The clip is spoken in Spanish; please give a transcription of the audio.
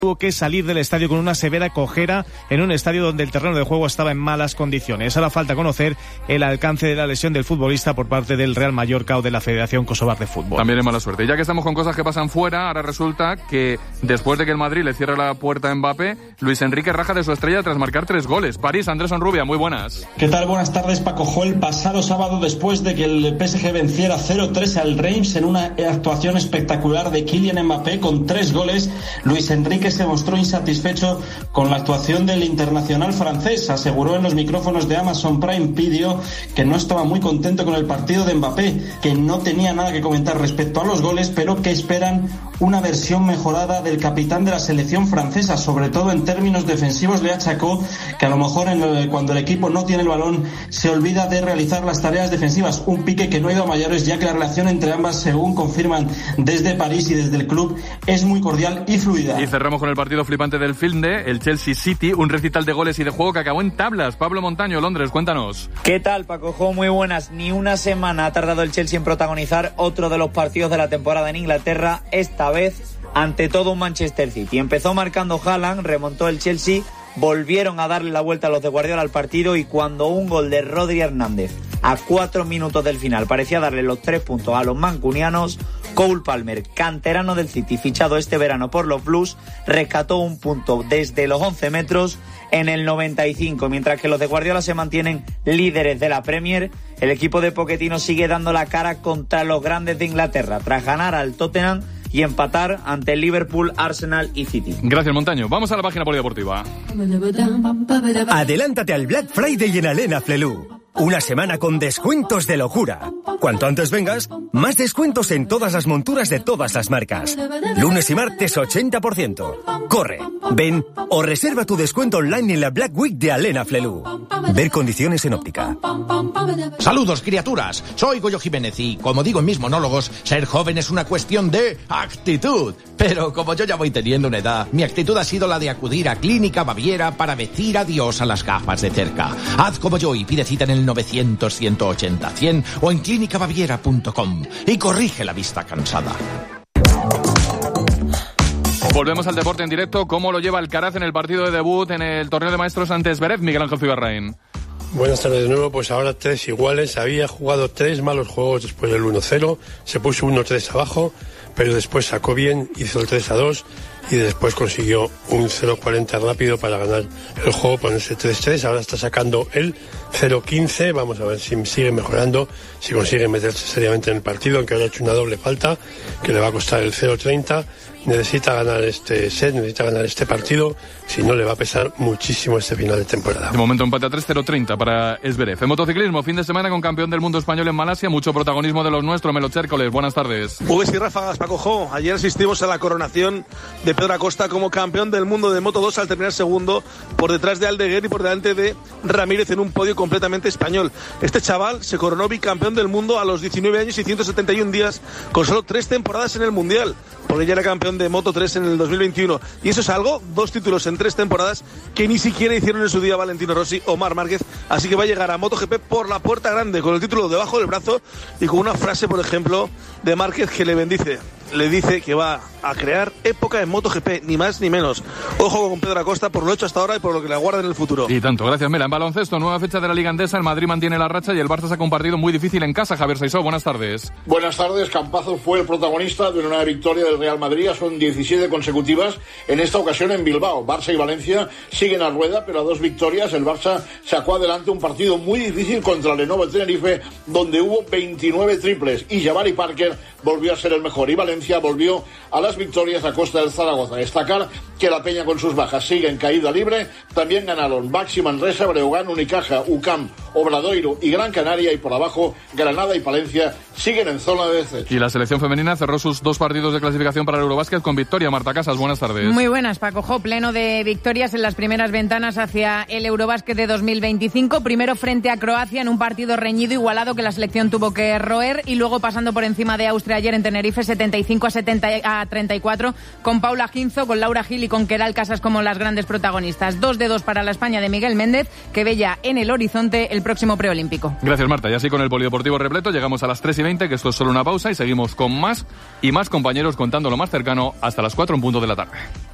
tuvo que salir del estadio con una severa cojera en un estadio donde el terreno de juego estaba en malas condiciones. Ahora falta conocer el alcance de la lesión del futbolista por parte del Real Mallorca o de la Federación Kosovar de Fútbol. También es mala suerte. Y ya que estamos con cosas que pasan fuera, ahora resulta que después de que el Madrid le cierre la puerta a Mbappé, Luis Enrique raja de su estrella tras marcar 3 goles. París, Andrés Onrubia, muy buenas. ¿Qué tal? Buenas tardes. Paco. El pasado sábado, después de que el PSG venciera 0-3 al Reims en una actuación espectacular de Kylian Mbappé con 3 goles, Luis Enrique se mostró insatisfecho con la actuación del internacional francés. Aseguró en los micrófonos de Amazon Prime Video que no estaba muy contento con el partido de Mbappé, que no tenía nada que comentar respecto a los goles, pero que esperan una versión mejorada del capitán de la selección francesa, sobre todo en términos defensivos. Le achacó que a lo mejor cuando el equipo no tiene el balón se olvida de realizar las tareas defensivas, un pique que no ha ido a mayores, ya que la relación entre ambas, según confirman desde París y desde el club, es muy cordial y fluida. Y cerramos con el partido flipante del finde, el Chelsea City, un recital de goles y de juego que acabó en tablas. Pablo Montaño, Londres, cuéntanos. ¿Qué tal, Paco? Muy buenas. Ni una semana ha tardado el Chelsea en protagonizar otro de los partidos de la temporada en Inglaterra, esta vez ante todo un Manchester City. Empezó marcando Haaland, remontó el Chelsea, volvieron a darle la vuelta a los de Guardiola al partido, y cuando un gol de Rodri Hernández a 4 minutos del final parecía darle los 3 puntos a los mancunianos, Cole Palmer, canterano del City, fichado este verano por los Blues, rescató un punto desde los 11 metros en el 95, mientras que los de Guardiola se mantienen líderes de la Premier. El equipo de Pochettino sigue dando la cara contra los grandes de Inglaterra, tras ganar al Tottenham y empatar ante el Liverpool, Arsenal y City. Gracias, Montaño. Vamos a la página polideportiva. Adelántate al Black Friday en Alena Flelu. Una semana con descuentos de locura. Cuanto antes vengas, más descuentos en todas las monturas de todas las marcas. Lunes y martes 80%. Corre, ven o reserva tu descuento online en la Black Week de Alena Flelu. Ver condiciones en óptica. Saludos, criaturas. Soy Goyo Jiménez y, como digo en mis monólogos, ser joven es una cuestión de actitud. Pero como yo ya voy teniendo una edad, mi actitud ha sido la de acudir a Clínica Baviera para decir adiós a las gafas de cerca. Haz como yo y pide cita en el 900-180-100 o en clinicabaviera.com y corrige la vista cansada. Volvemos al deporte en directo. ¿Cómo lo lleva Alcaraz en el partido de debut en el torneo de maestros ante Zverev? Miguel Ángel Cibarraín. Buenas tardes de nuevo. Pues ahora 3 iguales. Había jugado 3 malos juegos después del 1-0. Se puso 1-3 abajo, pero después sacó bien, hizo el 3-2 y después consiguió un 0-40 rápido para ganar el juego, ponerse 3-3. Ahora está sacando el 0-15. Vamos a ver si sigue mejorando, si consigue meterse seriamente en el partido, aunque ahora ha hecho una doble falta que le va a costar el 0-30. Necesita ganar este set, necesita ganar este partido, si no le va a pesar muchísimo este final de temporada. De momento empate a 3, 0-30 para Zverev. En motociclismo, fin de semana con campeón del mundo español en Malasia, mucho protagonismo de los nuestros. Melo Chércoles, buenas tardes. Uves y ráfagas, Paco. Ayer asistimos a la coronación de Pedro Acosta como campeón del mundo de Moto 2 al terminar segundo, por detrás de Aldeguer y por delante de Ramírez en un podio completamente español. Este chaval se coronó bicampeón del mundo a los 19 años y 171 días, con solo 3 temporadas en el Mundial, porque ya era campeón de Moto 3 en el 2021. Y eso es algo, 2 títulos en 3 temporadas que ni siquiera hicieron en su día Valentino Rossi o Marc Márquez. Así que va a llegar a MotoGP por la puerta grande, con el título debajo del brazo y con una frase, por ejemplo, de Márquez que le bendice. Le dice que va a crear época en MotoGP, ni más ni menos. Ojo con Pedro Acosta por lo hecho hasta ahora y por lo que le aguarda en el futuro. Y tanto, gracias Mela. En baloncesto, nueva fecha de la Liga Endesa, el Madrid mantiene la racha y el Barça se ha compartido muy difícil en casa. Javier Saisó, buenas tardes. Buenas tardes. Campazo fue el protagonista de una nueva victoria del Real Madrid, son 17 consecutivas, en esta ocasión en Bilbao. Barça y Valencia siguen a rueda, pero a 2 victorias. El Barça sacó adelante un partido muy difícil contra el Lenovo Tenerife, donde hubo 29 triples y Jabari Parker volvió a ser el mejor y Valencia volvió a las victorias a costa del Zaragoza. Destacar que la Peña con sus bajas sigue en caída libre. También ganaron Baxi Manresa, Breogán, Unicaja, UCAM, Obradoiro y Gran Canaria, y por abajo Granada y Palencia siguen en zona de descenso. Y la selección femenina cerró sus 2 partidos de clasificación para el Eurobásquet con victoria. Marta Casas, buenas tardes. Muy buenas, Paco. Pleno de victorias en las primeras ventanas hacia el Eurobásquet de 2025. Primero frente a Croacia en un partido reñido, igualado, que la selección tuvo que roer, y luego pasando por encima de Austria ayer en Tenerife 75-34, con Paula Ginzo, con Laura Gil y con Queral Casas como las grandes protagonistas. 2-2 para la España de Miguel Méndez, que ve ya en el horizonte el próximo preolímpico. Gracias, Marta. Y así con el polideportivo repleto llegamos a las 3:20, que esto es solo una pausa, y seguimos con más y más compañeros contando lo más cercano hasta las 4 en punto de la tarde.